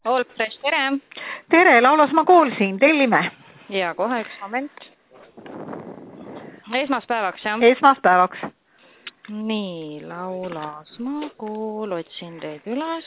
Olpres, tere! Tere, Laulasmaa kool siin, tellime. Ja kohe üks moment. Esmaspäevaks, jah? Esmaspäevaks. Nii, Laulasmaa kool, otsin teid üles.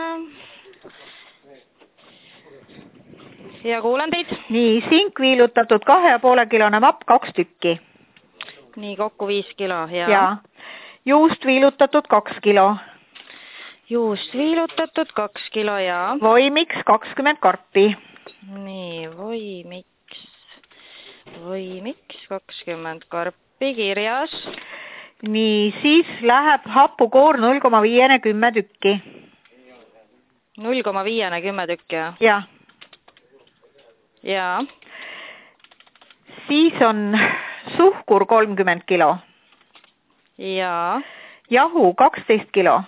Ja kuulen teid. Nii, sink viilutatud 2,5 kilone vapp 2 tükki. Nii, kokku 5 kilo, ja. Ja juust viilutatud 2 kilo. Juust viilutatud 2 kilo, ja. Voimiks 20 karpi. Nii, voimiks 20 karpi kirjas. Nii, siis läheb hapukoor 0,5 10 tükki. 0,5 10 tükki, jah? Jah. Ja. Siis on suhkur 30 kilo. Ja. Jahu 12 kilo.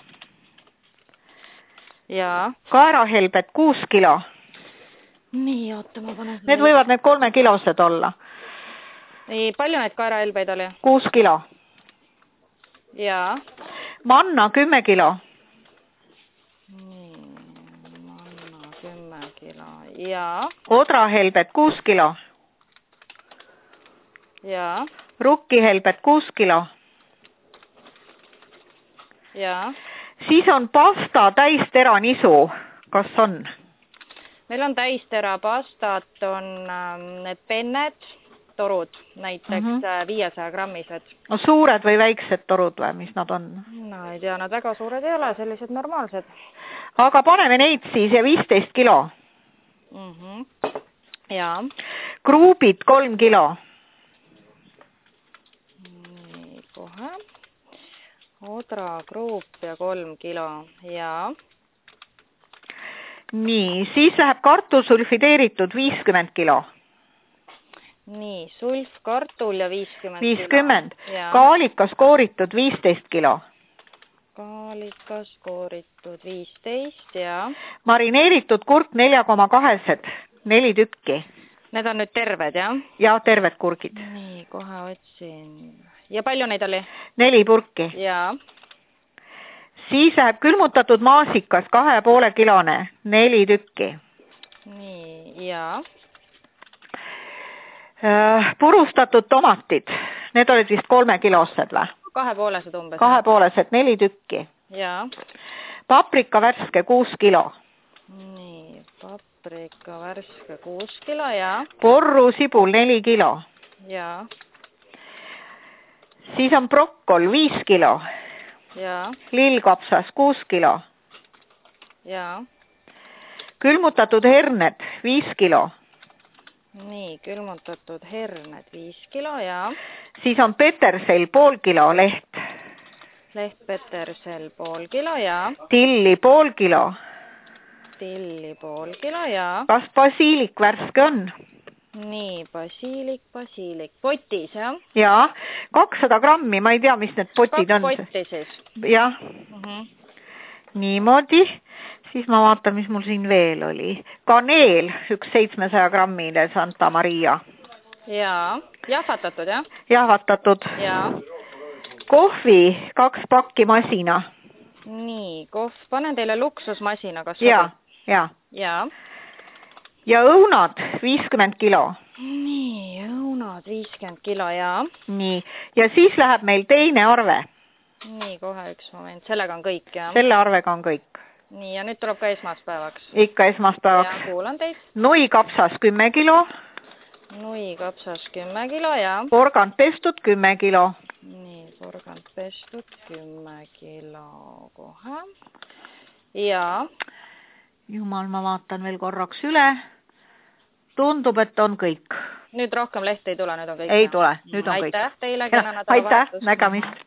Ja. Kaerahelbed 6 kilo. Nii, oota, ma panen... Need võivad need 3 kilosed olla. Nii, palju neid kaerahelbeid oli? 6 kilo. Ja. Manna 10 kilo. Nii, manna 10 kilo. Ja. Odrahelbed 6 kilo. Ja. Rukkihelbed 6 kilo. Ja. Siis on pasta täistera nisu. Kas on? Meil on täistera pastat, on need penned, torud, näiteks 500 grammised. No suured või väiksed torud või, mis nad on? No ei tea, nad väga suured ei ole, sellised normaalsed. Aga paneme neid siis ja 15 kilo. Ja. Kruubid 3 kilo. Nii, kohe. Odra, kruup ja 3 kilo, ja. Nii, siis läheb kartul sulfideeritud 50 kilo. Nii, sulfkartul ja 50 50. kilo. Kaalikas kooritud 15 kilo. Kaalikas kooritud 15, ja. Marineeritud kurk 4,2, 4 tükki. Need on nüüd terved, jah? Ja terved kurgid. Nii, kohe otsin. Ja palju neid oli? 4 purki. Ja. Siis läheb külmutatud maasikas 2,5 kilone, 4 tükki. Nii, ja. Purustatud tomatid, need olid vist 3 kilosed või? 2,5 umbes. 2,5, 4 tükki. Ja. Paprika värske 6 kilo. Nii, paprika värske 6 kilo, ja. Porru sibul 4 kilo. Ja. Siis on brokkol 5 kilo. Ja. Lillkapsas 6 kilo. Ja. Külmutatud herned 5 kilo. Nii, külmutatud herned 5 kilo, ja. Siis on petersel pool kilo leht. Leht petersel pool kilo, ja. Tilli pool kilo. Tilli pool kilo, ja. Kas basiilik värske on? Nii, basiilik. Potis, jah? Jaa, 200 grammi, ma ei tea, mis need potid on. 2 potti siis? Jah. Niimoodi. Siis ma vaatan, mis mul siin veel oli. Kaneel, üks 700 grammine Santa Maria. Jaa, jahvatatud, jah? Jahvatatud. Jaa. Kohvi 2 pakki masina. Nii, panen teile luksusmasina, kas sobib? Jaa. Jaa. Ja õunad 50 kilo. Nii, õunad 50 kilo, jaa. Nii, ja siis läheb meil teine arve. Nii, kohe üks moment, sellega on kõik, jah? Selle arvega on kõik. Nii, ja nüüd tuleb ka esmaspäevaks. Ikka esmaspäevaks. Ja kuulan teid. Nuikapsas 10 kilo. Nuikapsas 10 kilo, jaa. Porgand pestud 10 kilo. Nii, porgand pestud 10 kilo kohe. Ja. Jumal, ma vaatan veel korraks üle. Tundub, et on kõik. Nüüd rohkem lehti ei tule, nüüd on kõik. Ei tule, nüüd on kõik. Aitäh teile, kena nädalavahetus. Aitäh, nägemist.